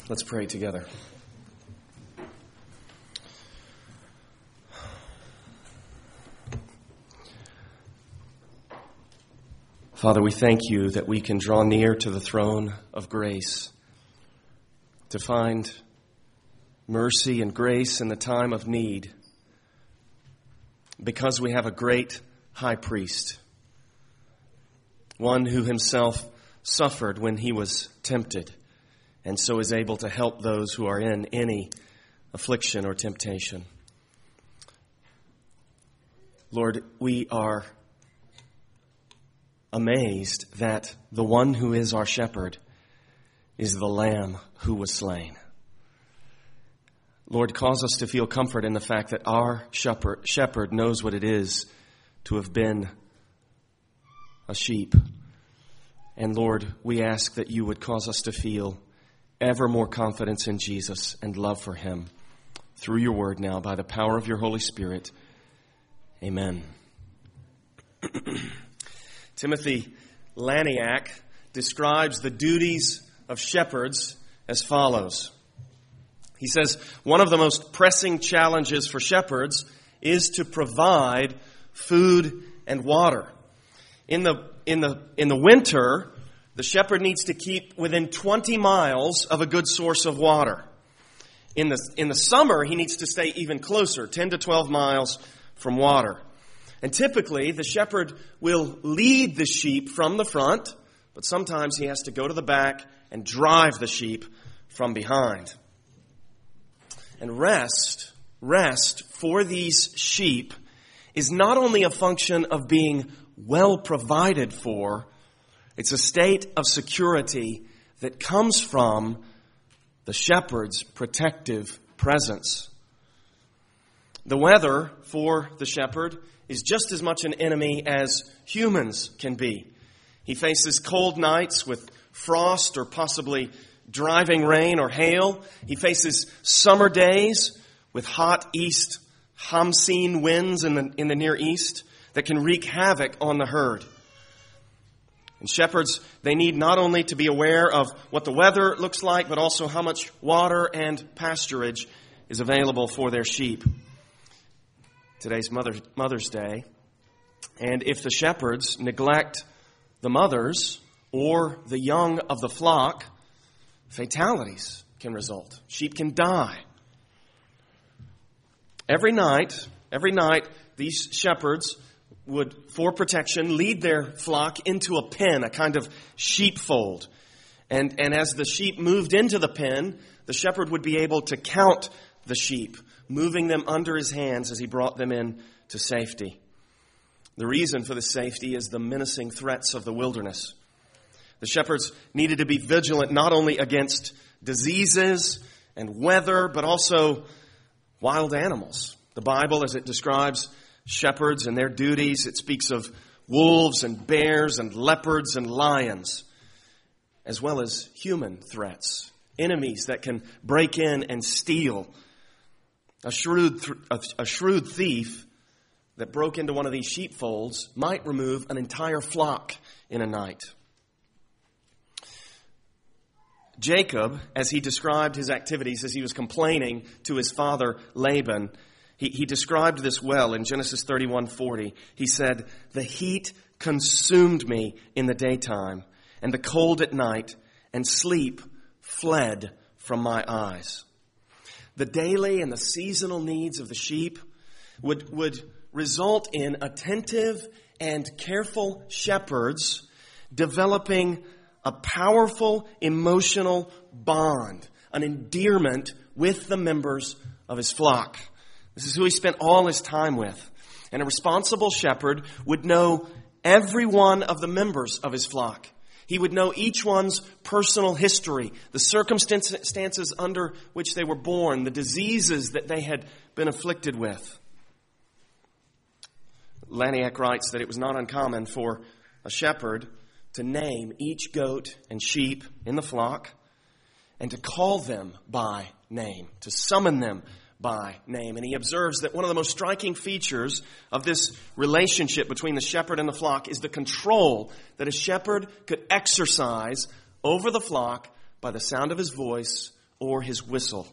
Let's pray together. Father, we thank you that we can draw near to the throne of grace to find mercy and grace in the time of need, because we have a great high priest, one who himself suffered when he was tempted, and so is able to help those who are in any affliction or temptation. Lord, we are amazed that the one who is our shepherd is the Lamb who was slain. Lord, cause us to feel comfort in the fact that our shepherd knows what it is to have been a sheep. And Lord, we ask that you would cause us to feel ever more confidence in Jesus and love for him through your word now by the power of your Holy Spirit. Amen. Timothy Laniak describes the duties of shepherds as follows. He says, one of the most pressing challenges for shepherds is to provide food and water. In the winter, the shepherd needs to keep within 20 miles of a good source of water. In the summer, he needs to stay even closer, 10 to 12 miles from water. And typically, the shepherd will lead the sheep from the front, but sometimes he has to go to the back and drive the sheep from behind. And rest for these sheep is not only a function of being well provided for, it's a state of security that comes from the shepherd's protective presence. The weather for the shepherd is just as much an enemy as humans can be. He faces cold nights with frost or possibly driving rain or hail. He faces summer days with hot east Hamseen winds in the Near East that can wreak havoc on the herd. And shepherds, they need not only to be aware of what the weather looks like, but also how much water and pasturage is available for their sheep. Today's Mother's Day. And if the shepherds neglect the mothers or the young of the flock, fatalities can result. Sheep can die. Every night, these shepherds would, for protection, lead their flock into a pen, a kind of sheepfold. And as the sheep moved into the pen, the shepherd would be able to count the sheep, moving them under his hands as he brought them in to safety. The reason for this safety is the menacing threats of the wilderness. The shepherds needed to be vigilant not only against diseases and weather, but also wild animals. The Bible, as it describes shepherds and their duties, it speaks of wolves and bears and leopards and lions, as well as human threats, enemies that can break in and steal. A shrewd thief that broke into one of these sheepfolds might remove an entire flock in a night. Jacob, as he described his activities as he was complaining to his father Laban, he described this well in Genesis 31:40. He said, "The heat consumed me in the daytime, and the cold at night, and sleep fled from my eyes." The daily and the seasonal needs of the sheep would result in attentive and careful shepherds developing a powerful emotional bond, an endearment with the members of his flock. This is who he spent all his time with. And a responsible shepherd would know every one of the members of his flock. He would know each one's personal history, the circumstances under which they were born, the diseases that they had been afflicted with. Laniak writes that it was not uncommon for a shepherd to name each goat and sheep in the flock and to call them by name, to summon them by name. And he observes that one of the most striking features of this relationship between the shepherd and the flock is the control that a shepherd could exercise over the flock by the sound of his voice or his whistle.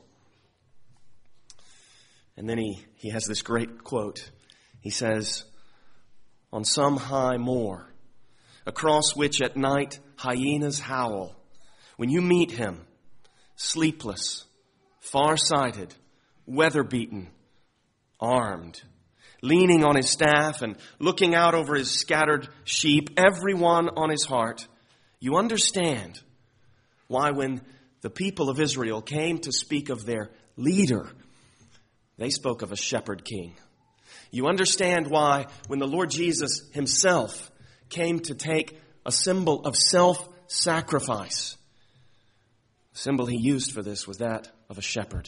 And then he has this great quote. He says, on some high moor, across which at night hyenas howl, when you meet him, sleepless, far-sighted, weather-beaten, armed, leaning on his staff and looking out over his scattered sheep, everyone on his heart, you understand why when the people of Israel came to speak of their leader, they spoke of a shepherd king. You understand why when the Lord Jesus himself came to take a symbol of self-sacrifice, the symbol he used for this was that of a shepherd.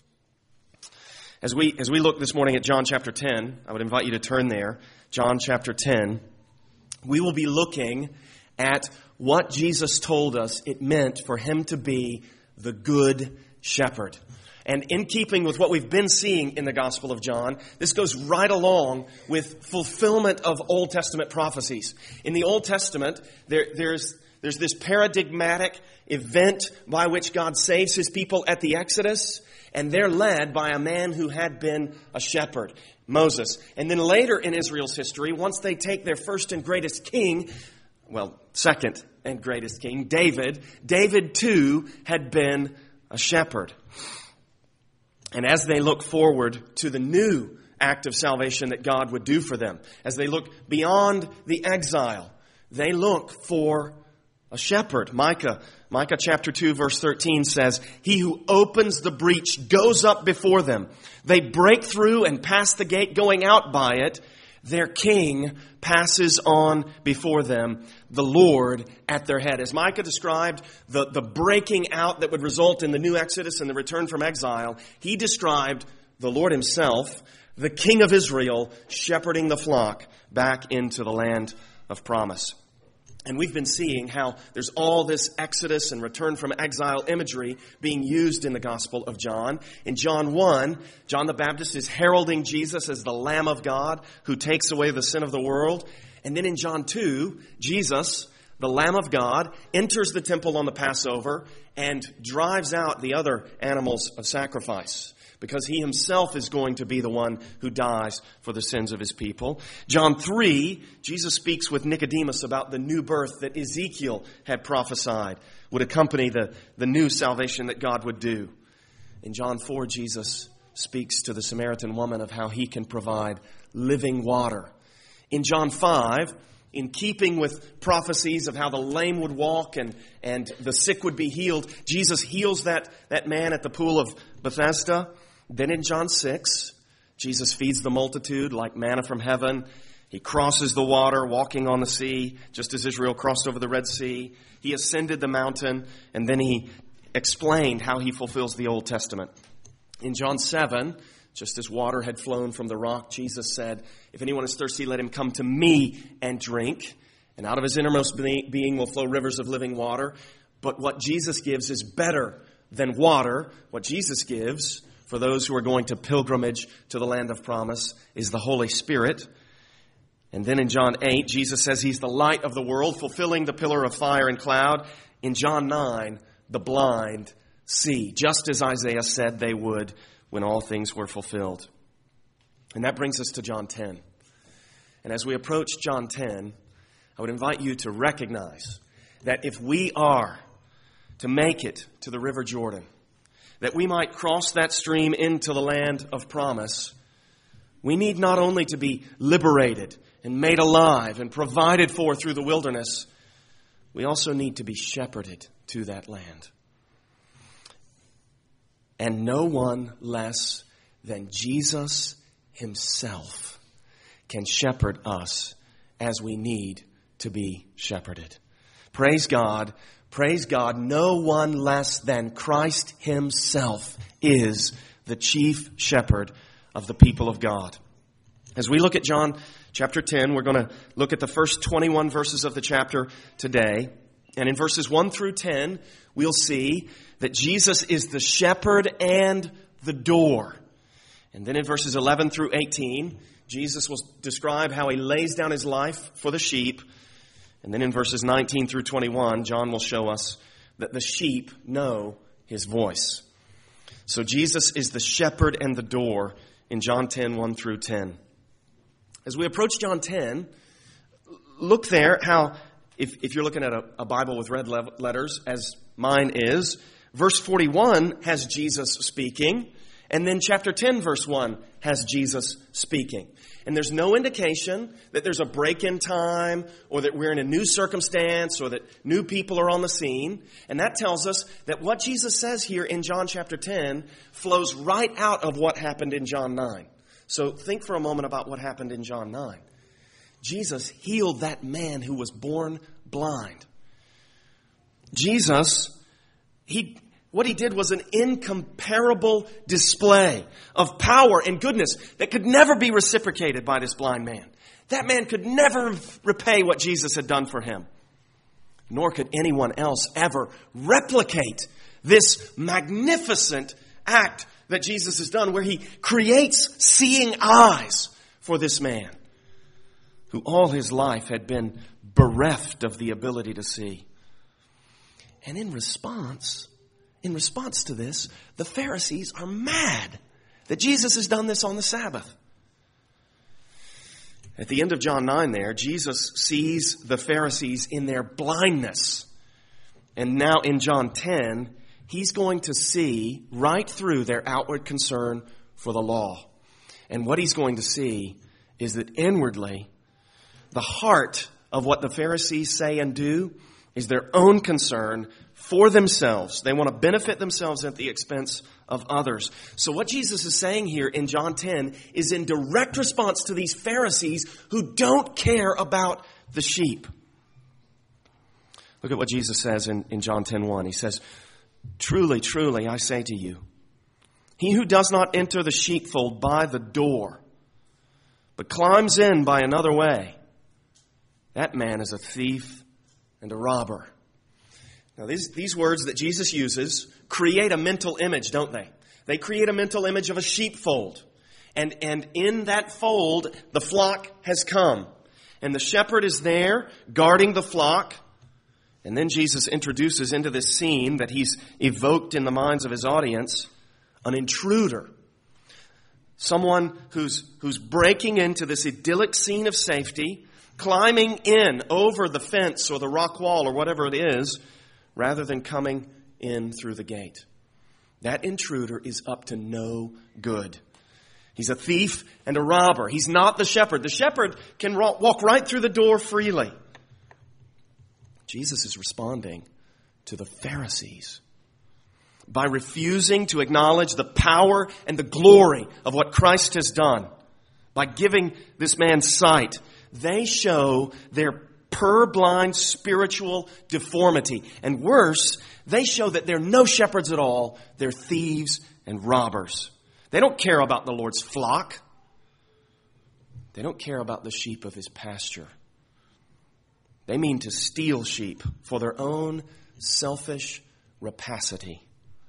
As we look this morning at John chapter 10, I would invite you to turn there, John chapter 10, we will be looking at what Jesus told us it meant for him to be the good shepherd. And in keeping with what we've been seeing in the Gospel of John, this goes right along with fulfillment of Old Testament prophecies. In the Old Testament, there's this paradigmatic event by which God saves his people at the Exodus, and they're led by a man who had been a shepherd, Moses. And then later in Israel's history, once they take their first and greatest king, second and greatest king, David too had been a shepherd. And as they look forward to the new act of salvation that God would do for them, as they look beyond the exile, they look for a shepherd. Micah chapter 2 verse 13 says, he who opens the breach goes up before them. They break through and pass the gate going out by it. Their king passes on before them, the Lord at their head. As Micah described the breaking out that would result in the new Exodus and the return from exile, he described the Lord himself, the King of Israel, shepherding the flock back into the land of promise. And we've been seeing how there's all this Exodus and return from exile imagery being used in the Gospel of John. In John 1, John the Baptist is heralding Jesus as the Lamb of God who takes away the sin of the world. And then in John 2, Jesus, the Lamb of God, enters the temple on the Passover and drives out the other animals of sacrifice, because he himself is going to be the one who dies for the sins of his people. John 3, Jesus speaks with Nicodemus about the new birth that Ezekiel had prophesied would accompany the new salvation that God would do. In John 4, Jesus speaks to the Samaritan woman of how he can provide living water. In John 5, in keeping with prophecies of how the lame would walk and the sick would be healed, Jesus heals that man at the pool of Bethesda. Then in John 6, Jesus feeds the multitude like manna from heaven. He crosses the water, walking on the sea, just as Israel crossed over the Red Sea. He ascended the mountain, and then he explained how he fulfills the Old Testament. In John 7, just as water had flown from the rock, Jesus said, if anyone is thirsty, let him come to me and drink. And out of his innermost being will flow rivers of living water. But what Jesus gives is better than water. What Jesus gives for those who are going to pilgrimage to the land of promise is the Holy Spirit. And then in John 8, Jesus says he's the light of the world, fulfilling the pillar of fire and cloud. In John 9, the blind see, just as Isaiah said they would when all things were fulfilled. And that brings us to John 10. And as we approach John 10, I would invite you to recognize that if we are to make it to the River Jordan, that we might cross that stream into the land of promise, we need not only to be liberated and made alive and provided for through the wilderness, we also need to be shepherded to that land. And no one less than Jesus himself can shepherd us as we need to be shepherded. Praise God. Praise God, no one less than Christ himself is the chief shepherd of the people of God. As we look at John chapter 10, we're going to look at the first 21 verses of the chapter today. And in verses 1 through 10, we'll see that Jesus is the shepherd and the door. And then in verses 11 through 18, Jesus will describe how he lays down his life for the sheep. And then in verses 19 through 21, John will show us that the sheep know his voice. So Jesus is the shepherd and the door in John 10, 1 through 10. As we approach John 10, look there how, if you're looking at a Bible with red letters, as mine is, verse 41 has Jesus speaking, and then chapter 10, verse 1 has Jesus speaking. And there's no indication that there's a break in time or that we're in a new circumstance or that new people are on the scene. And that tells us that what Jesus says here in John chapter 10 flows right out of what happened in John 9. So think for a moment about what happened in John 9. Jesus healed that man who was born blind. Jesus, what he did was an incomparable display of power and goodness that could never be reciprocated by this blind man. That man could never repay what Jesus had done for him. Nor could anyone else ever replicate this magnificent act that Jesus has done, where he creates seeing eyes for this man who all his life had been bereft of the ability to see. And in response to this, the Pharisees are mad that Jesus has done this on the Sabbath. At the end of John 9 there, Jesus sees the Pharisees in their blindness. And now in John 10, he's going to see right through their outward concern for the law. And what he's going to see is that inwardly, the heart of what the Pharisees say and do is their own concern for themselves. They want to benefit themselves at the expense of others. So what Jesus is saying here in John 10 is in direct response to these Pharisees who don't care about the sheep. Look at what Jesus says in John 10:1. He says, "Truly, truly, I say to you, he who does not enter the sheepfold by the door, but climbs in by another way, that man is a thief and a robber." Now, these words that Jesus uses create a mental image, don't they? They create a mental image of a sheepfold. And in that fold, the flock has come. And the shepherd is there guarding the flock. And then Jesus introduces into this scene that he's evoked in the minds of his audience an intruder. Someone who's breaking into this idyllic scene of safety, climbing in over the fence or the rock wall or whatever it is, rather than coming in through the gate. That intruder is up to no good. He's a thief and a robber. He's not the shepherd. The shepherd can walk right through the door freely. Jesus is responding to the Pharisees by refusing to acknowledge the power and the glory of what Christ has done. By giving this man sight, they show their purblind spiritual deformity. And worse, they show that they're no shepherds at all. They're thieves and robbers. They don't care about the Lord's flock. They don't care about the sheep of his pasture. They mean to steal sheep for their own selfish rapacity.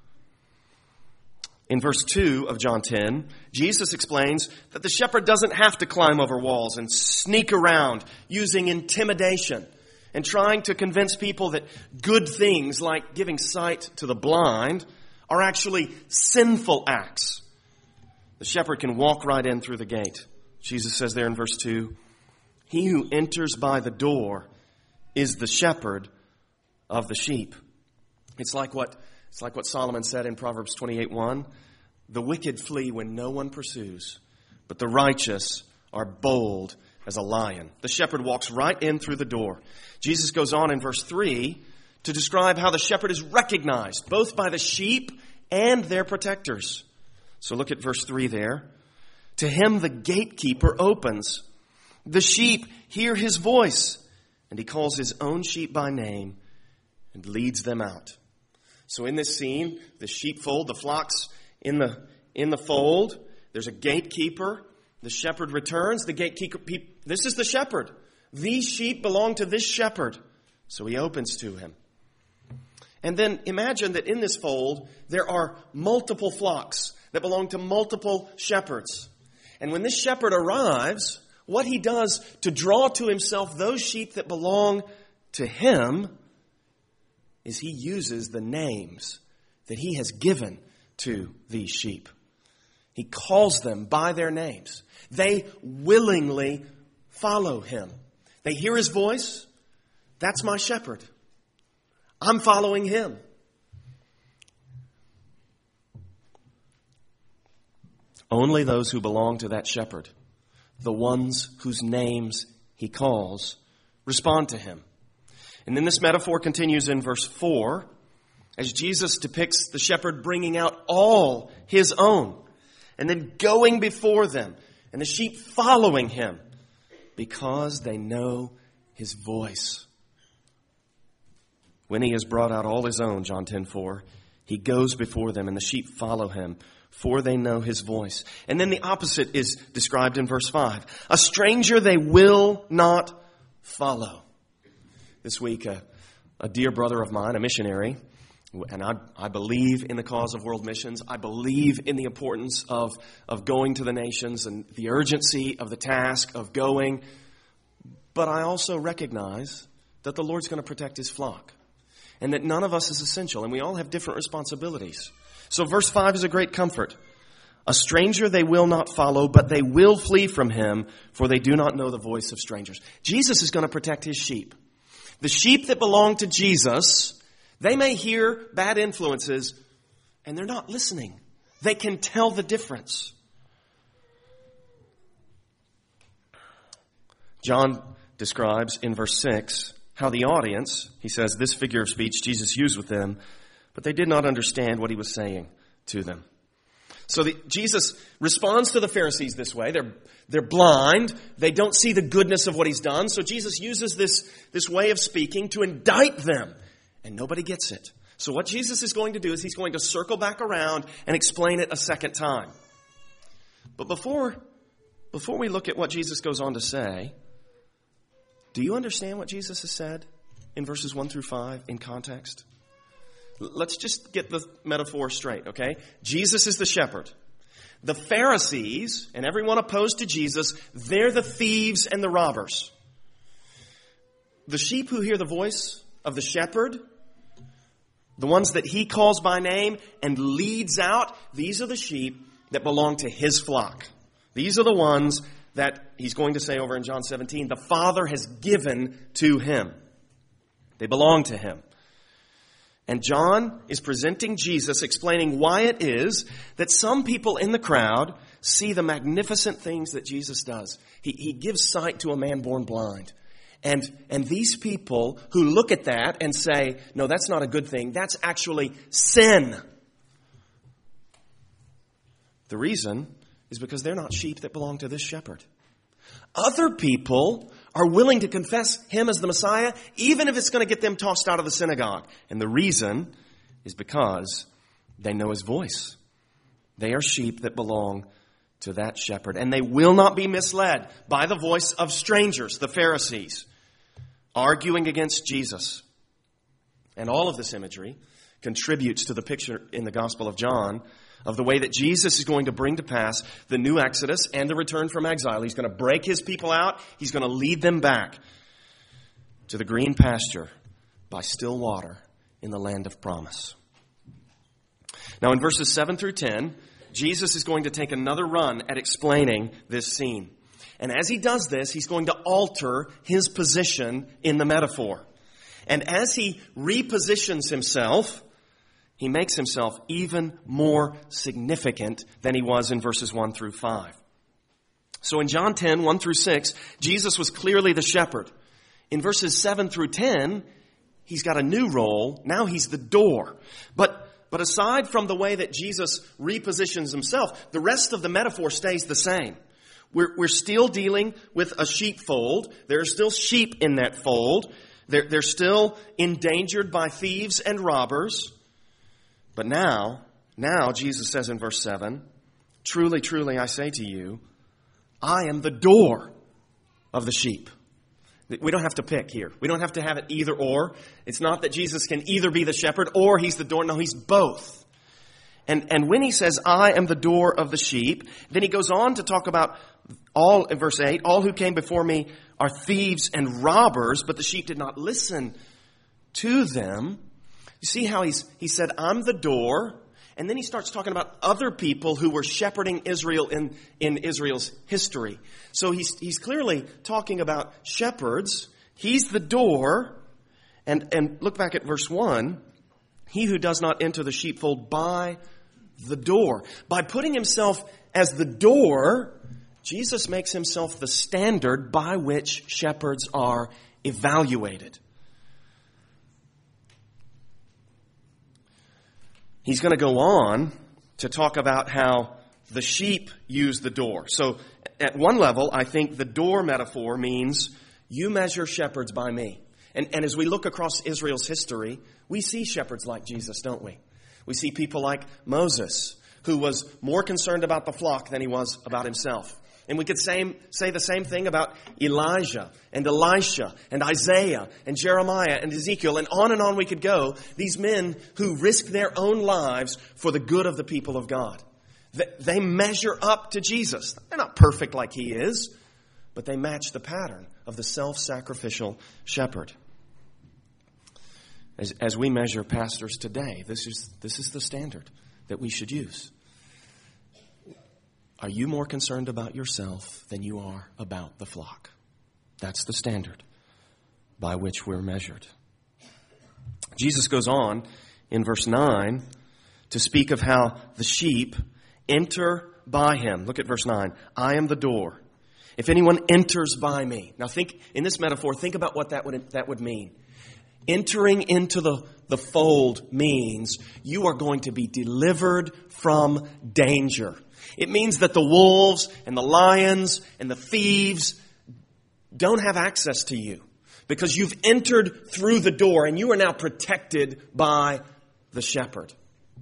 In verse 2 of John 10, Jesus explains that the shepherd doesn't have to climb over walls and sneak around using intimidation and trying to convince people that good things like giving sight to the blind are actually sinful acts. The shepherd can walk right in through the gate. Jesus says there in verse 2, "He who enters by the door is the shepherd of the sheep." It's like what Solomon said in Proverbs 28:1. "The wicked flee when no one pursues, but the righteous are bold as a lion." The shepherd walks right in through the door. Jesus goes on in verse 3 to describe how the shepherd is recognized both by the sheep and their protectors. So look at verse 3 there. "To him the gatekeeper opens. The sheep hear his voice, and he calls his own sheep by name and leads them out." So in this scene, the sheepfold, the flocks in the fold, there's a gatekeeper. The shepherd returns. The gatekeeper, this is the shepherd. These sheep belong to this shepherd. So he opens to him. And then imagine that in this fold, there are multiple flocks that belong to multiple shepherds. And when this shepherd arrives, what he does to draw to himself those sheep that belong to him is he uses the names that he has given to these sheep. He calls them by their names. They willingly follow him. They hear his voice. That's my shepherd. I'm following him. Only those who belong to that shepherd, the ones whose names he calls, respond to him. And then this metaphor continues in verse 4 as Jesus depicts the shepherd bringing out all his own and then going before them and the sheep following him because they know his voice. When he has brought out all his own, John 10:4, he goes before them and the sheep follow him, for they know his voice. And then the opposite is described in verse 5. A stranger they will not follow. This week, a dear brother of mine, a missionary, and I believe in the cause of world missions. I believe in the importance of going to the nations and the urgency of the task of going. But I also recognize that the Lord's going to protect his flock and that none of us is essential and we all have different responsibilities. So verse 5 is a great comfort. A stranger they will not follow, but they will flee from him, for they do not know the voice of strangers. Jesus is going to protect his sheep. The sheep that belong to Jesus, they may hear bad influences, and they're not listening. They can tell the difference. John describes in verse 6 how the audience, he says, this figure of speech Jesus used with them, but they did not understand what he was saying to them. So Jesus responds to the Pharisees this way. They're blind. They don't see the goodness of what he's done. So Jesus uses this way of speaking to indict them. And nobody gets it. So what Jesus is going to do is he's going to circle back around and explain it a second time. But before we look at what Jesus goes on to say, do you understand what Jesus has said in verses 1 through 5 in context? Let's just get the metaphor straight, okay? Jesus is the shepherd. The Pharisees and everyone opposed to Jesus, they're the thieves and the robbers. The sheep who hear the voice of the shepherd, the ones that he calls by name and leads out, these are the sheep that belong to his flock. These are the ones that he's going to say over in John 17, the Father has given to him. They belong to him. And John is presenting Jesus, explaining why it is that some people in the crowd see the magnificent things that Jesus does. He gives sight to a man born blind. And these people who look at that and say, no, that's not a good thing. That's actually sin. The reason is because they're not sheep that belong to this shepherd. Other people are willing to confess him as the Messiah, even if it's going to get them tossed out of the synagogue. And the reason is because they know his voice. They are sheep that belong to that shepherd. And they will not be misled by the voice of strangers, the Pharisees, arguing against Jesus. And all of this imagery contributes to the picture in the Gospel of John of the way that Jesus is going to bring to pass the new Exodus and the return from exile. He's going to break his people out. He's going to lead them back to the green pasture by still water in the land of promise. Now in verses 7 through 10, Jesus is going to take another run at explaining this scene. And as he does this, he's going to alter his position in the metaphor. And as he repositions himself, he makes himself even more significant than he was in verses 1 through 5. So in John 10, 1 through 6, Jesus was clearly the shepherd. In verses 7 through 10, he's got a new role. Now he's the door. But aside from the way that Jesus repositions himself, the rest of the metaphor stays the same. We're still dealing with a sheepfold. There are still sheep in that fold. They're still endangered by thieves and robbers. But now Jesus says in verse 7, truly, truly, I say to you, I am the door of the sheep. We don't have to pick here. We don't have to have it either or. It's not that Jesus can either be the shepherd or he's the door. No, he's both. And when he says, I am the door of the sheep, then he goes on to talk about all, in verse 8, all who came before me are thieves and robbers, but the sheep did not listen to them. You see how he said, I'm the door, and then he starts talking about other people who were shepherding Israel in Israel's history. So he's clearly talking about shepherds. He's the door. And look back at verse 1. He who does not enter the sheepfold by the door. By putting himself as the door, Jesus makes himself the standard by which shepherds are evaluated. He's going to go on to talk about how the sheep use the door. So at one level, I think the door metaphor means you measure shepherds by me. And as we look across Israel's history, we see shepherds like Jesus, don't we? We see people like Moses, who was more concerned about the flock than he was about himself. And we could say the same thing about Elijah and Elisha and Isaiah and Jeremiah and Ezekiel, and on we could go. These men who risked their own lives for the good of the people of God. They measure up to Jesus. They're not perfect like he is, but they match the pattern of the self-sacrificial shepherd. As we measure pastors today, this is the standard that we should use. Are you more concerned about yourself than you are about the flock? That's the standard by which we're measured. Jesus goes on in verse 9 to speak of how the sheep enter by him. Look at verse 9. I am the door. If anyone enters by me. Now think, in this metaphor, think about what that would mean. Entering into the fold means you are going to be delivered from danger. It means that the wolves and the lions and the thieves don't have access to you because you've entered through the door and you are now protected by the shepherd.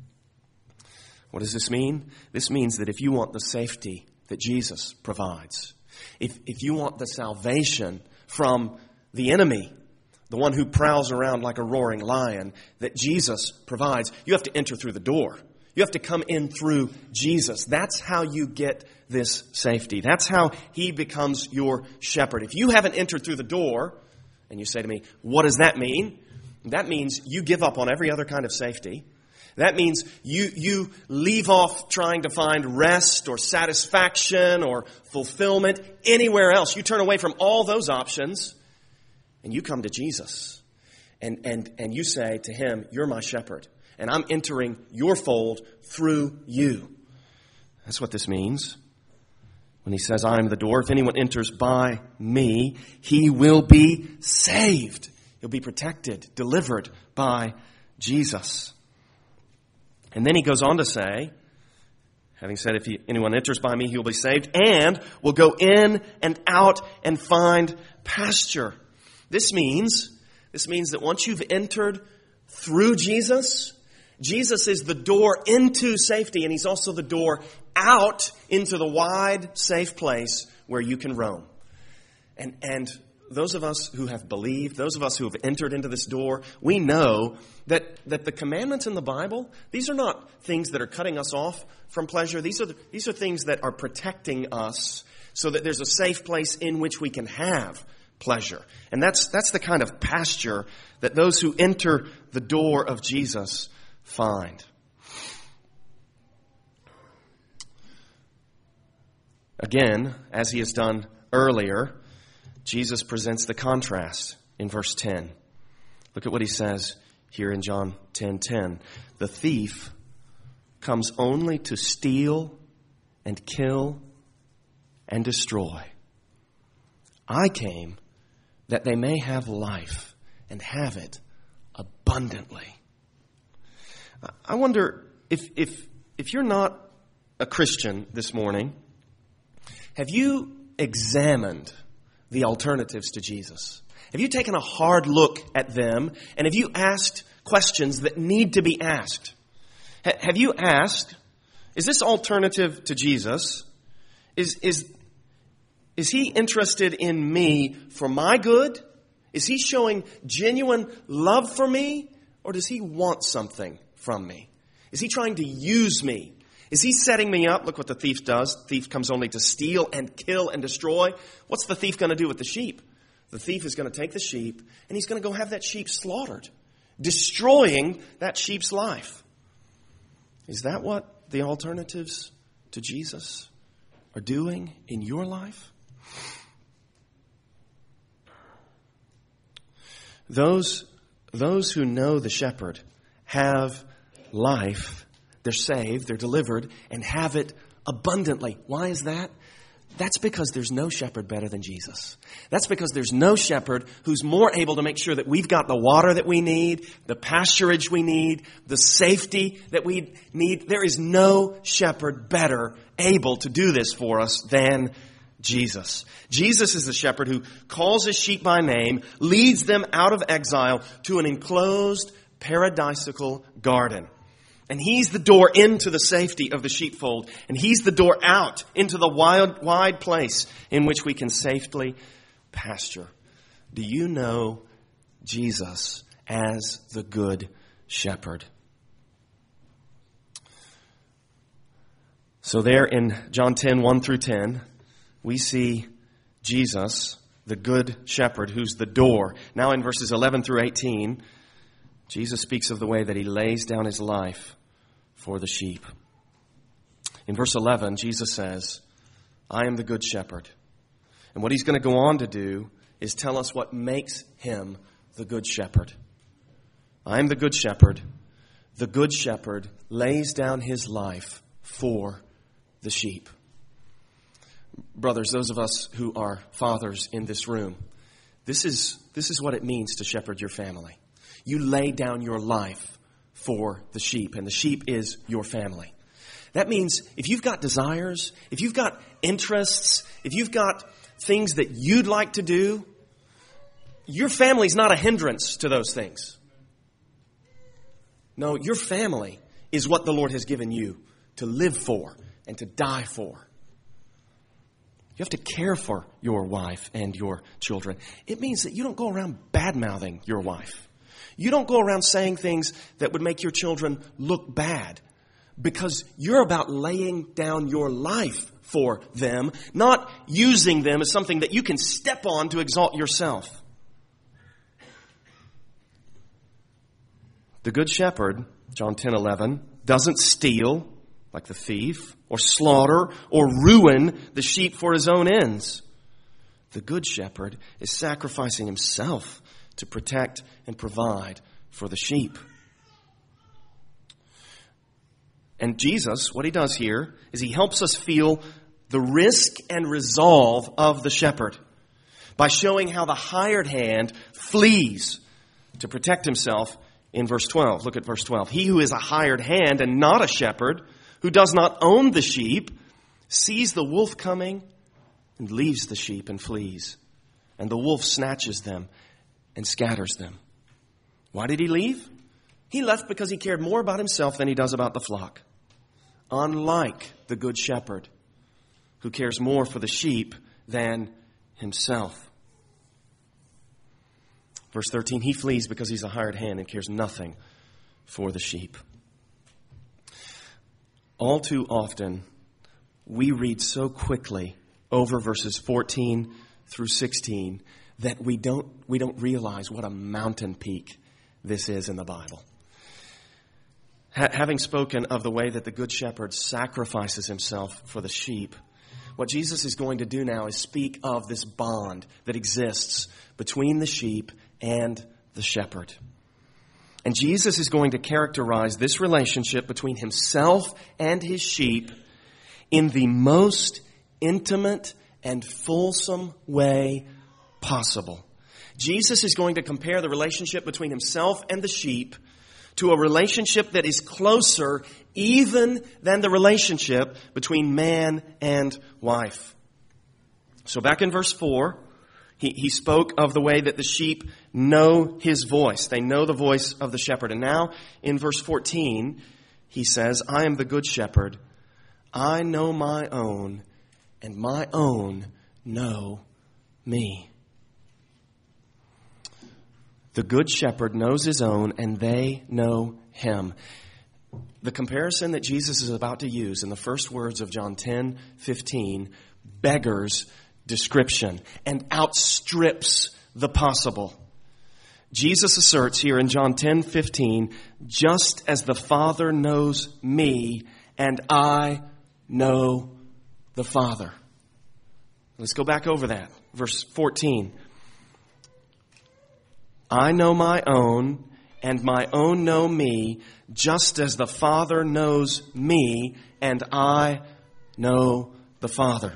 What does this mean? This means that if you want the safety that Jesus provides, if you want the salvation from the enemy, the one who prowls around like a roaring lion that Jesus provides, you have to enter through the door. You have to come in through Jesus. That's how you get this safety. That's how he becomes your shepherd. If you haven't entered through the door, and you say to me, what does that mean? That means you give up on every other kind of safety. That means you leave off trying to find rest or satisfaction or fulfillment anywhere else. You turn away from all those options and you come to Jesus. And you say to him, you're my shepherd. And I'm entering your fold through you. That's what this means. When he says, I am the door, if anyone enters by me, he will be saved. He'll be protected, delivered by Jesus. And then he goes on to say, having said, if anyone enters by me, he will be saved and will go in and out and find pasture. This means that once you've entered through Jesus, Jesus is the door into safety, and he's also the door out into the wide, safe place where you can roam. And those of us who have believed, those of us who have entered into this door, we know that the commandments in the Bible, these are not things that are cutting us off from pleasure. These are things that are protecting us so that there's a safe place in which we can have pleasure. And that's the kind of pasture that those who enter the door of Jesus find. Again, as he has done earlier, Jesus presents the contrast in verse 10. Look at what he says here in John 10:10. The thief comes only to steal and kill and destroy. I came that they may have life and have it abundantly. I wonder if you're not a Christian this morning, have you examined the alternatives to Jesus? Have you taken a hard look at them, and have you asked questions that need to be asked? Have you asked, is this alternative to Jesus, is he interested in me for my good? Is he showing genuine love for me, or does he want something from me? Is he trying to use me? Is he setting me up? Look what the thief does. The thief comes only to steal and kill and destroy. What's the thief going to do with the sheep? The thief is going to take the sheep and he's going to go have that sheep slaughtered. destroying that sheep's life. Is that what the alternatives to Jesus are doing in your life? Those who know the shepherd have life. They're saved, they're delivered, and have it abundantly. Why is that? That's because there's no shepherd better than Jesus. That's because there's no shepherd who's more able to make sure that we've got the water that we need, the pasturage we need, the safety that we need. There is no shepherd better able to do this for us than Jesus. Jesus is the shepherd who calls his sheep by name, leads them out of exile to an enclosed paradisical garden. And he's the door into the safety of the sheepfold. And he's the door out into the wide place in which we can safely pasture. Do you know Jesus as the good shepherd? So there in John 10, 1 through 10, we see Jesus, the good shepherd, who's the door. Now in verses 11 through 18, Jesus speaks of the way that he lays down his life for the sheep. In verse 11, Jesus says, I am the good shepherd. And what he's going to go on to do is tell us what makes him the good shepherd. I am the good shepherd. The good shepherd lays down his life for the sheep. Brothers, those of us who are fathers in this room, this is what it means to shepherd your family. You lay down your life for the sheep, and the sheep is your family. That means if you've got desires, if you've got interests, if you've got things that you'd like to do, your family's not a hindrance to those things. No, your family is what the Lord has given you to live for and to die for. You have to care for your wife and your children. It means that you don't go around bad-mouthing your wife. You don't go around saying things that would make your children look bad, because you're about laying down your life for them, not using them as something that you can step on to exalt yourself. The good shepherd, John 10:11, doesn't steal like the thief, or slaughter, or ruin the sheep for his own ends. The good shepherd is sacrificing himself to protect and provide for the sheep. And Jesus, what he does here is he helps us feel the risk and resolve of the shepherd by showing how the hired hand flees to protect himself in verse 12. Look at verse 12. He who is a hired hand and not a shepherd, who does not own the sheep, sees the wolf coming and leaves the sheep and flees. And the wolf snatches them and scatters them. Why did he leave? He left because he cared more about himself than he does about the flock. Unlike the good shepherd, who cares more for the sheep than himself. Verse 13, he flees because he's a hired hand and cares nothing for the sheep. All too often, we read so quickly over verses 14 through 16 that we don't realize what a mountain peak this is in the Bible. Having spoken of the way that the Good Shepherd sacrifices himself for the sheep, what Jesus is going to do now is speak of this bond that exists between the sheep and the shepherd. And Jesus is going to characterize this relationship between himself and his sheep in the most intimate and fulsome way possible. Jesus is going to compare the relationship between himself and the sheep to a relationship that is closer even than the relationship between man and wife. So back in verse 4, he spoke of the way that the sheep know his voice. They know the voice of the shepherd. And now in verse 14, he says, I am the good shepherd. I know my own, and my own know me. The good shepherd knows his own, and they know him. The comparison that Jesus is about to use in the first words of John 10:15 beggars description and outstrips the possible. Jesus asserts here in John 10:15, just as the Father knows me and I know the Father. Let's go back over that. Verse 14. I know my own, and my own know me, just as the Father knows me, and I know the Father.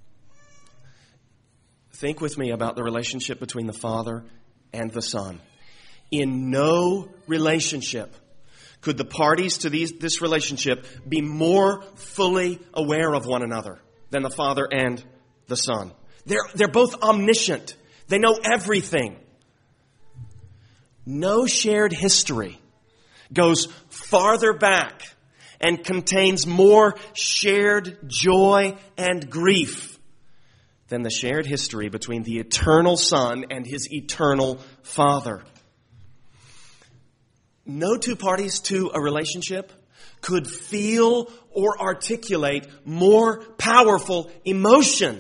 Think with me about the relationship between the Father and the Son. In no relationship could the parties to this relationship be more fully aware of one another than the Father and the Son. They're both omniscient. They know everything. No shared history goes farther back and contains more shared joy and grief than the shared history between the eternal Son and His eternal Father. No two parties to a relationship could feel or articulate more powerful emotion,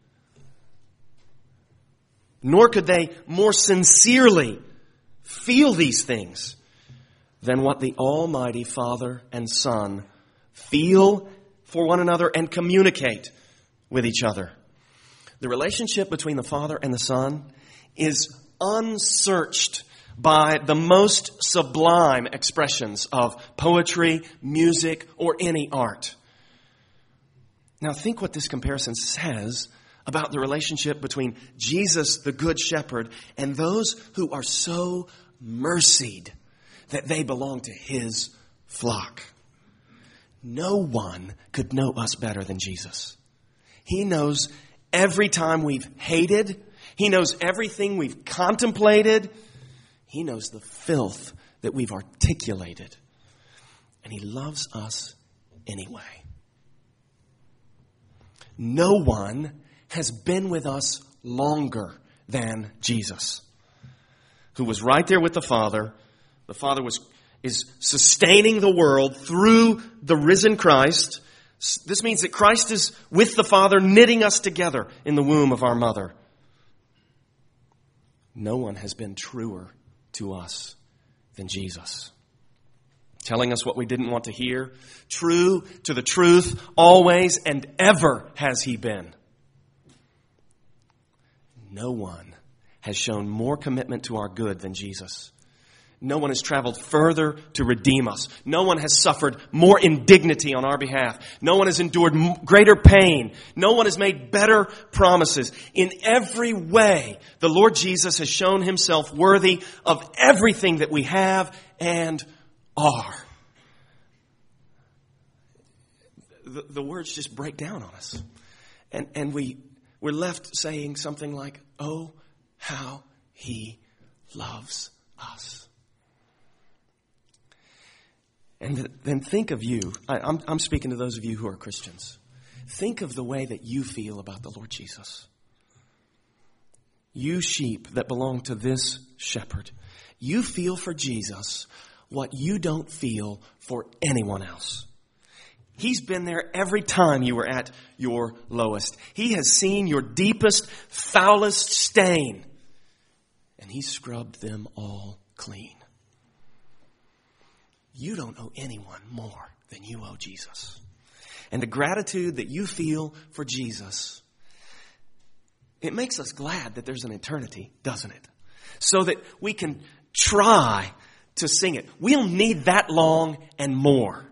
nor could they more sincerely feel these things than what the Almighty Father and Son feel for one another and communicate with each other. The relationship between the Father and the Son is unsearched by the most sublime expressions of poetry, music, or any art. Now think what this comparison says about the relationship between Jesus, the Good Shepherd, and those who are so mercied that they belong to His flock. No one could know us better than Jesus. He knows every time we've hated. He knows everything we've contemplated. He knows the filth that we've articulated. And He loves us anyway. No one has been with us longer than Jesus, who was right there with the Father. The Father is sustaining the world through the risen Christ. This means that Christ is with the Father, knitting us together in the womb of our mother. No one has been truer to us than Jesus, telling us what we didn't want to hear, true to the truth, always and ever has He been. No one has shown more commitment to our good than Jesus. No one has traveled further to redeem us. No one has suffered more indignity on our behalf. No one has endured greater pain. No one has made better promises. In every way, the Lord Jesus has shown Himself worthy of everything that we have and are. The words just break down on us. And we're left saying something like, oh, how He loves us. And then think of you. I'm speaking to those of you who are Christians. Think of the way that you feel about the Lord Jesus. You sheep that belong to this shepherd. You feel for Jesus what you don't feel for anyone else. He's been there every time you were at your lowest. He has seen your deepest, foulest stain. And He scrubbed them all clean. You don't owe anyone more than you owe Jesus. And the gratitude that you feel for Jesus, it makes us glad that there's an eternity, doesn't it? So that we can try to sing it. We'll need that long and more.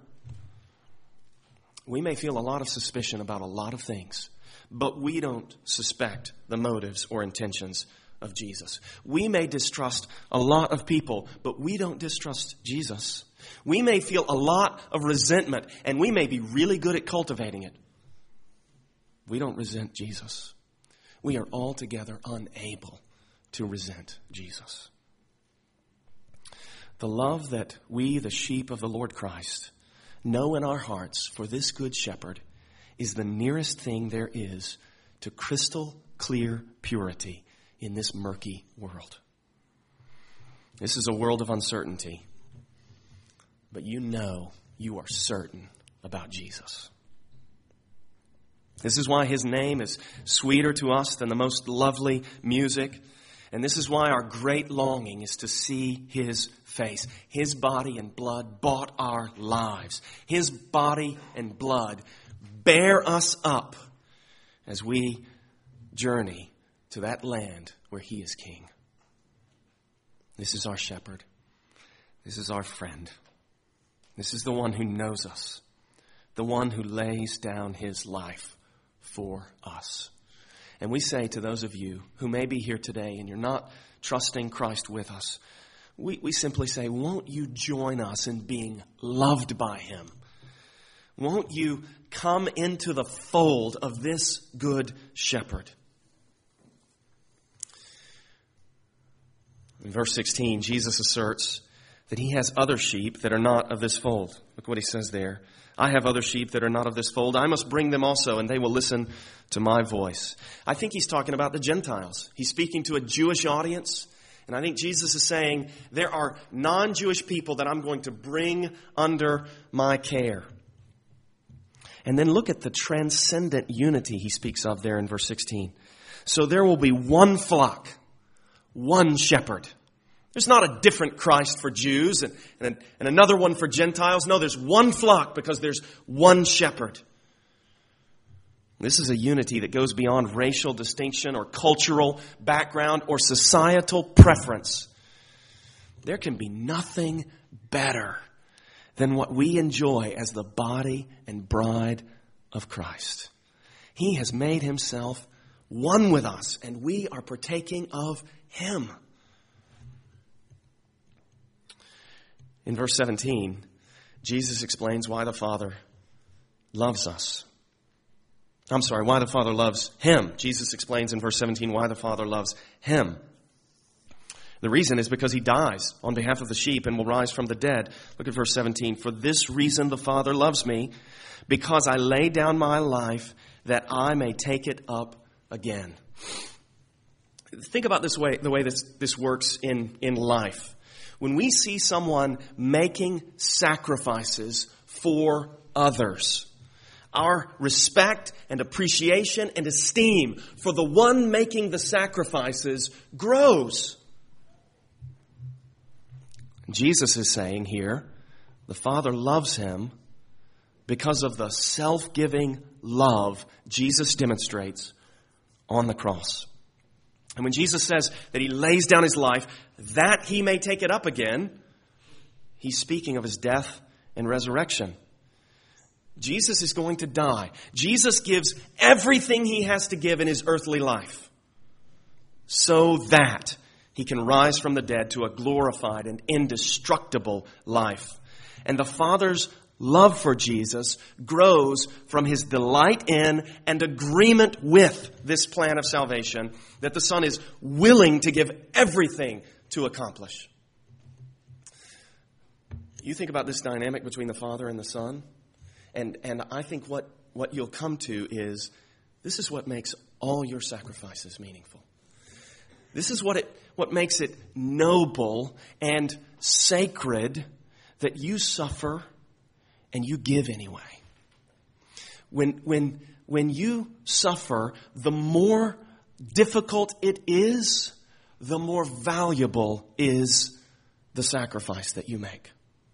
We may feel a lot of suspicion about a lot of things, but we don't suspect the motives or intentions of Jesus. We may distrust a lot of people, but we don't distrust Jesus. We may feel a lot of resentment, and we may be really good at cultivating it. We don't resent Jesus. We are altogether unable to resent Jesus. The love that we, the sheep of the Lord Christ, know in our hearts for this Good Shepherd is the nearest thing there is to crystal clear purity in this murky world. This is a world of uncertainty. But you are certain about Jesus. This is why His name is sweeter to us than the most lovely music. And this is why our great longing is to see His face. His body and blood bought our lives. His body and blood bear us up as we journey to that land where He is King. This is our shepherd. This is our friend. This is the one who knows us. The one who lays down His life for us. And we say to those of you who may be here today and you're not trusting Christ with us, we simply say, won't you join us in being loved by Him? Won't you come into the fold of this good shepherd? In verse 16, Jesus asserts that He has other sheep that are not of this fold. Look what He says there. I have other sheep that are not of this fold. I must bring them also, and they will listen to my voice. I think He's talking about the Gentiles. He's speaking to a Jewish audience. And I think Jesus is saying, there are non-Jewish people that I'm going to bring under my care. And then look at the transcendent unity He speaks of there in verse 16. So there will be one flock, one shepherd. There's not a different Christ for Jews and another one for Gentiles. No, there's one flock because there's one shepherd. This is a unity that goes beyond racial distinction or cultural background or societal preference. There can be nothing better than what we enjoy as the body and bride of Christ. He has made Himself one with us, and we are partaking of Him. In verse 17, Jesus explains why the Father loves us. Why the Father loves Him. Jesus explains in verse 17 why the Father loves Him. The reason is because He dies on behalf of the sheep and will rise from the dead. Look at verse 17. For this reason the Father loves me, because I lay down my life that I may take it up again. Think about the way this works in life. When we see someone making sacrifices for others, our respect and appreciation and esteem for the one making the sacrifices grows. Jesus is saying here, the Father loves Him because of the self-giving love Jesus demonstrates on the cross. And when Jesus says that He lays down His life that He may take it up again, He's speaking of His death and resurrection. Jesus is going to die. Jesus gives everything He has to give in His earthly life so that He can rise from the dead to a glorified and indestructible life. And the Father's love for Jesus grows from His delight in and agreement with this plan of salvation that the Son is willing to give everything to accomplish. You think about this dynamic between the Father and the Son, and I think what you'll come to is, this is what makes all your sacrifices meaningful. This is what makes it noble and sacred that you suffer and you give anyway. When you suffer, the more difficult it is, the more valuable is the sacrifice that you make.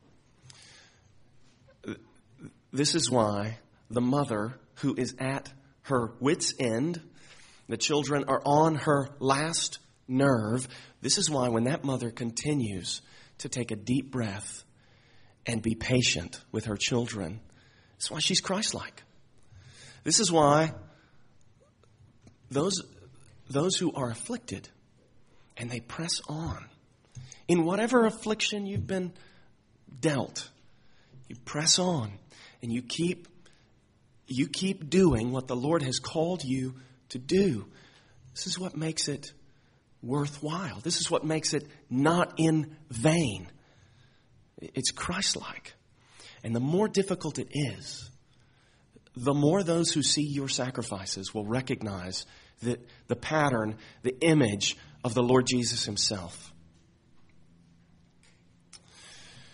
This is why the mother who is at her wit's end, the children are on her last nerve. This is why when that mother continues to take a deep breath and be patient with her children, that's why she's Christ-like. This is why those who are afflicted and they press on, in whatever affliction you've been dealt, you press on and you keep doing what the Lord has called you to do. This is what makes it worthwhile. This is what makes it not in vain. It's Christ-like. And the more difficult it is, the more those who see your sacrifices will recognize that the pattern, the image of the Lord Jesus Himself.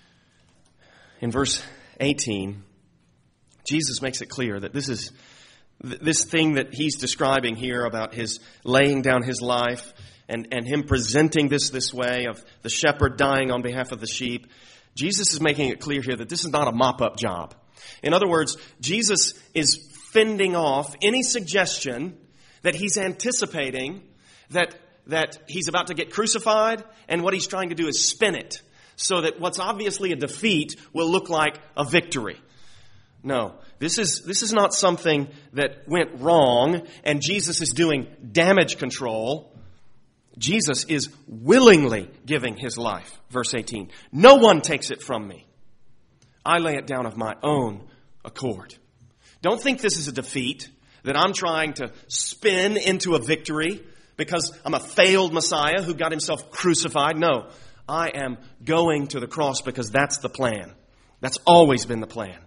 In verse 18, Jesus makes it clear that this This thing that he's describing here about his laying down his life and him presenting this way of the shepherd dying on behalf of the sheep, Jesus is making it clear here that this is not a mop-up job. In other words, Jesus is fending off any suggestion that he's anticipating that he's about to get crucified, and what he's trying to do is spin it so that what's obviously a defeat will look like a victory. No, this is not something that went wrong and Jesus is doing damage control. Jesus is willingly giving his life. Verse 18, no one takes it from me. I lay it down of my own accord. Don't think this is a defeat that I'm trying to spin into a victory because I'm a failed Messiah who got himself crucified. No, I am going to the cross because that's the plan. That's always been the plan.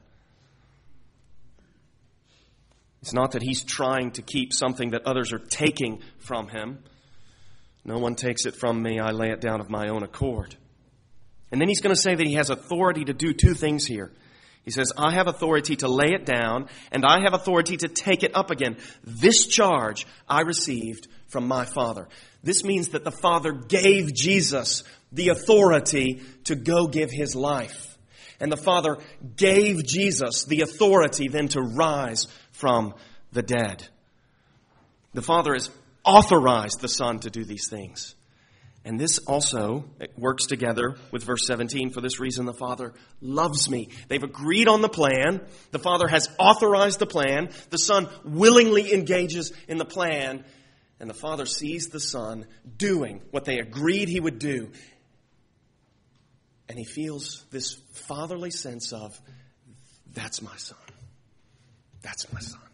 It's not that he's trying to keep something that others are taking from him. No one takes it from me. I lay it down of my own accord. And then he's going to say that he has authority to do two things here. He says, I have authority to lay it down, and I have authority to take it up again. This charge I received from my Father. This means that the Father gave Jesus the authority to go give his life. And the Father gave Jesus the authority then to rise from the dead. The Father has authorized the Son to do these things. And this also works together with verse 17. For this reason, the Father loves me. They've agreed on the plan. The Father has authorized the plan. The Son willingly engages in the plan. And the Father sees the Son doing what they agreed he would do. And he feels this fatherly sense of, that's my Son. That's my Son.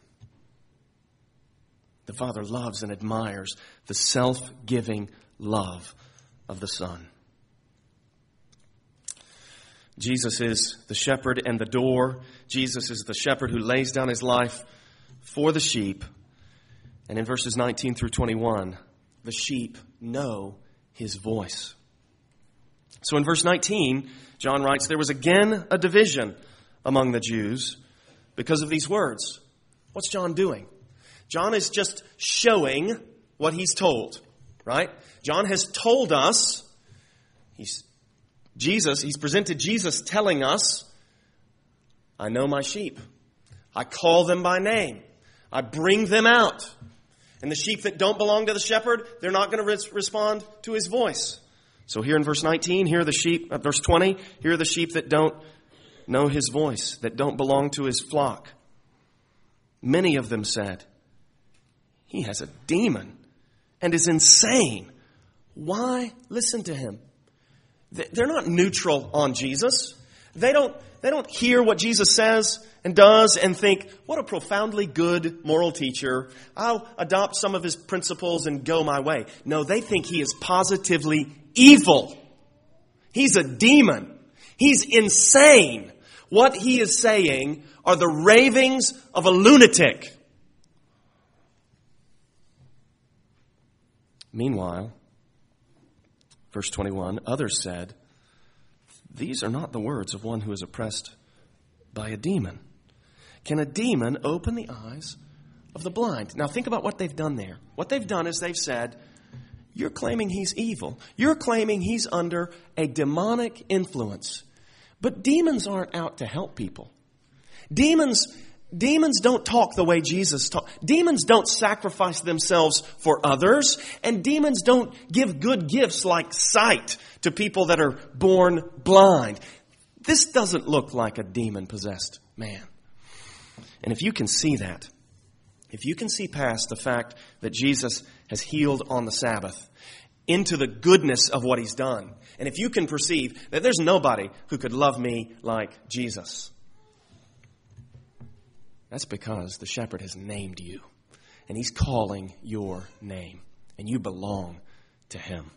The Father loves and admires the self-giving love of the Son. Jesus is the shepherd and the door. Jesus is the shepherd who lays down his life for the sheep. And in verses 19 through 21, the sheep know his voice. So in verse 19, John writes, there was again a division among the Jews because of these words. What's John doing? John is just showing what he's told, right? John has told us, he's presented Jesus telling us, I know my sheep. I call them by name. I bring them out. And the sheep that don't belong to the shepherd, they're not going to respond to his voice. So here in verse 19, here are the sheep, verse 20, here are the sheep that don't know his voice, that don't belong to his flock. Many of them said, he has a demon and is insane. Why listen to him? They're not neutral on Jesus. They don't hear what Jesus says and does and think, what a profoundly good moral teacher. I'll adopt some of his principles and go my way. No, they think he is positively evil. He's a demon. He's insane. What he is saying are the ravings of a lunatic. Meanwhile, verse 21, others said, these are not the words of one who is oppressed by a demon. Can a demon open the eyes of the blind? Now think about what they've done there. What they've done is they've said, you're claiming he's evil. You're claiming he's under a demonic influence. But demons aren't out to help people. Demons don't talk the way Jesus talked. Demons don't sacrifice themselves for others. And demons don't give good gifts like sight to people that are born blind. This doesn't look like a demon-possessed man. And if you can see that, if you can see past the fact that Jesus has healed on the Sabbath into the goodness of what he's done, and if you can perceive that there's nobody who could love me like Jesus, that's because the shepherd has named you, and he's calling your name, and you belong to him.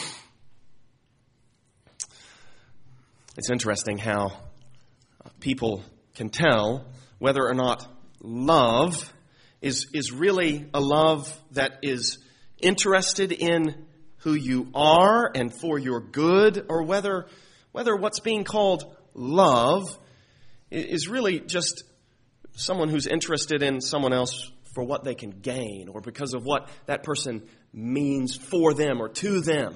It's interesting how people can tell whether or not love is really a love that is interested in who you are and for your good, or whether what's being called love is really just someone who's interested in someone else for what they can gain or because of what that person means for them or to them.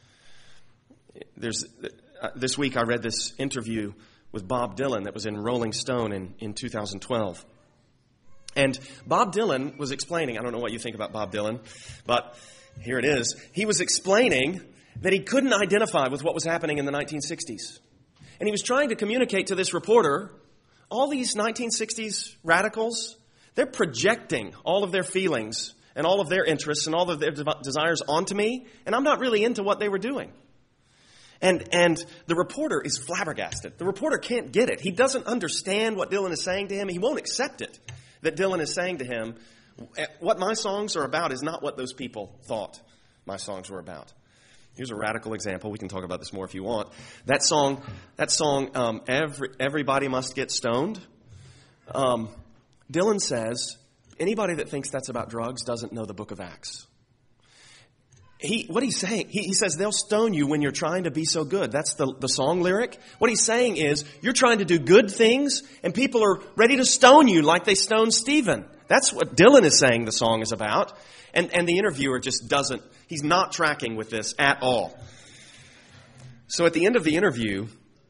This week I read this interview with Bob Dylan that was in Rolling Stone in 2012. And Bob Dylan was explaining, I don't know what you think about Bob Dylan, but here it is. He was explaining that he couldn't identify with what was happening in the 1960s. And he was trying to communicate to this reporter, all these 1960s radicals, they're projecting all of their feelings and all of their interests and all of their desires onto me, and I'm not really into what they were doing. And the reporter is flabbergasted. The reporter can't get it. He doesn't understand what Dylan is saying to him. He won't accept it, that Dylan is saying to him, what my songs are about is not what those people thought my songs were about. Here's a radical example. We can talk about this more if you want. That song, Everybody Must Get Stoned. Dylan says, anybody that thinks that's about drugs doesn't know the book of Acts. What he's saying, he says they'll stone you when you're trying to be so good. That's the song lyric. What he's saying is you're trying to do good things and people are ready to stone you like they stoned Stephen. That's what Dylan is saying the song is about. And the interviewer just he's not tracking with this at all. So at the end of the interview,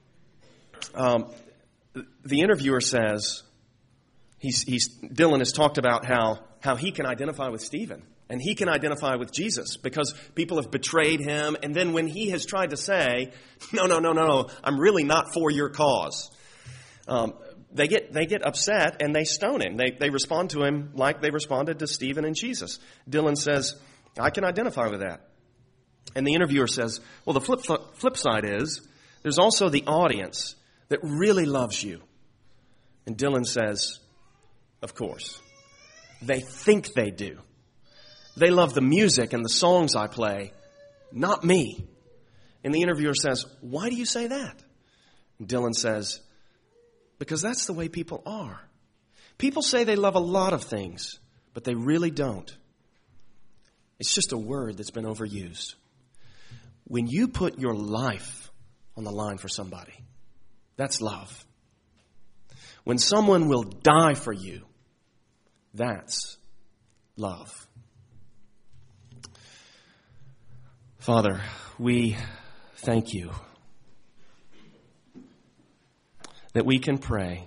the interviewer says, Dylan has talked about how he can identify with Stephen. And he can identify with Jesus because people have betrayed him. And then when he has tried to say, no, I'm really not for your cause, they get upset and they stone him. They respond to him like they responded to Stephen and Jesus. Dylan says, I can identify with that. And the interviewer says, well, the flip side is there's also the audience that really loves you. And Dylan says, of course. They think they do. They love the music and the songs I play, not me. And the interviewer says, why do you say that? And Dylan says, because that's the way people are. People say they love a lot of things, but they really don't. It's just a word that's been overused. When you put your life on the line for somebody, that's love. When someone will die for you, that's love. Father, we thank you that we can pray,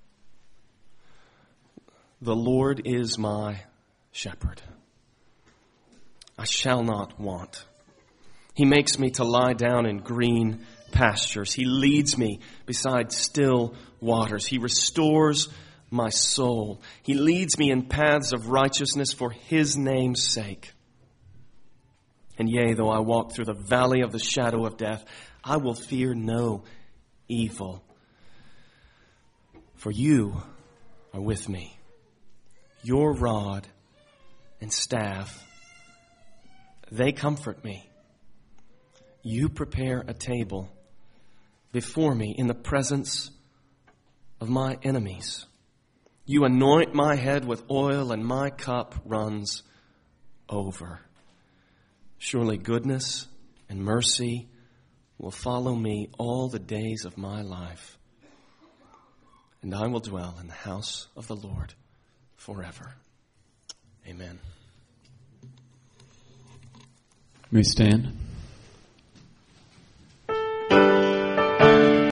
the Lord is my shepherd. I shall not want. He makes me to lie down in green pastures. He leads me beside still waters. He restores my soul. He leads me in paths of righteousness for his name's sake. And yea, though I walk through the valley of the shadow of death, I will fear no evil. For you are with me. Your rod and staff, they comfort me. You prepare a table before me in the presence of my enemies. You anoint my head with oil, and my cup runs over. Surely goodness and mercy will follow me all the days of my life, and I will dwell in the house of the Lord forever. Amen. May we stand?